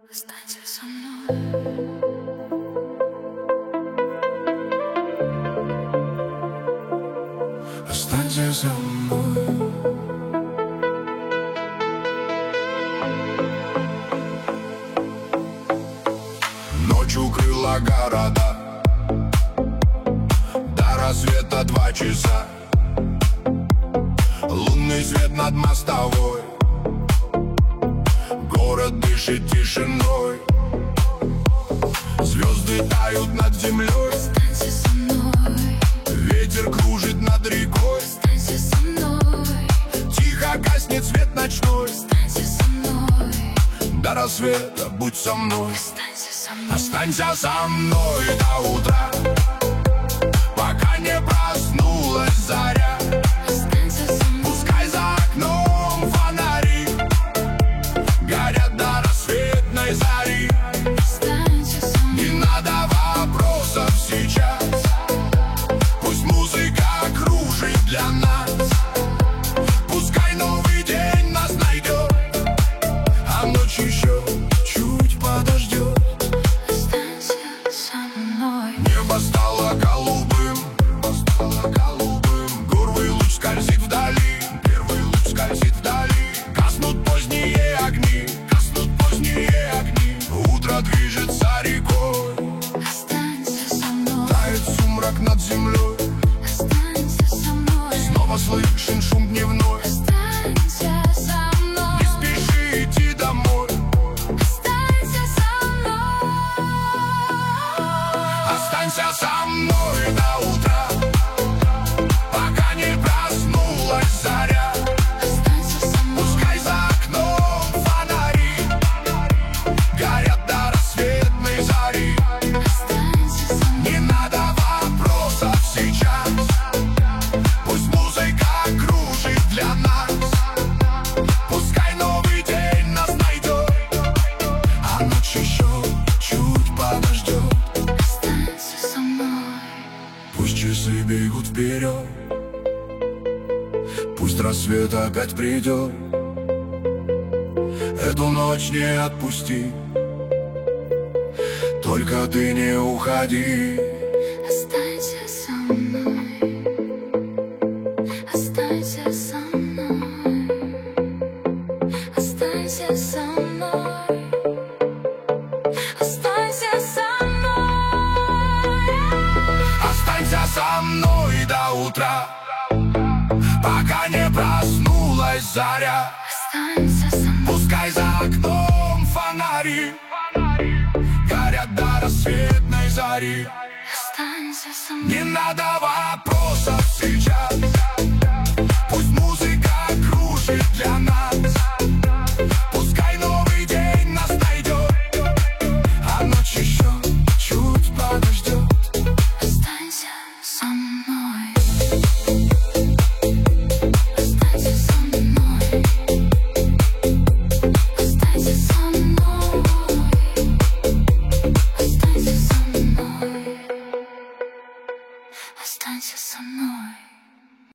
Останься со мной. Останься со мной. Ночью крыла города, до рассвета 2 часа. Лунный свет над мостовой, город дышит тишиной. Звезды тают над землей. Останься со мной. Ветер кружит над рекой. Останься со мной. Тихо гаснет свет ночной. Останься со мной. До рассвета будь со мной. Останься со мной. Останься со мной до утра, пока не проснулась заря. Останься со мной. Пускай за окном фонари горят до рассветной зари. Останься со мной. Не надо вопросов сейчас, пусть музыка кружит для нас. Пускай новый день нас найдет, а ночь еще чуть подождет. Останься со мной. Небо стало голубым, первый луч скользит вдали, гаснут поздние огни, утро движется рекой. Останься со мной. Тает сумрак над землей, Останься со мной. снова слышен шум дневной. Останься со мной. Не спеши идти домой. Останься со мной. Останься со мной до утра, пока не проснулась заря. Останься со мной. Пускай за окном фонари горят до рассветной зари. Останься со мной. Не надо вопросов сейчас, пусть музыка кружит для нас. Пускай новый день нас найдет, а ночь еще чуть подождет. Останься со мной. Пусть часы бегут вперед, пусть рассвет опять придет. Эту ночь не отпусти, только ты не уходи. Останься со мной. Останься со мной. Останься со мной. Останься со мной. Останься со мной до утра, пока не проснулась заря. Останься со мной. Пускай за окном фонари горят до рассветной зари. Останься со мной. Не надо вопросов сейчас,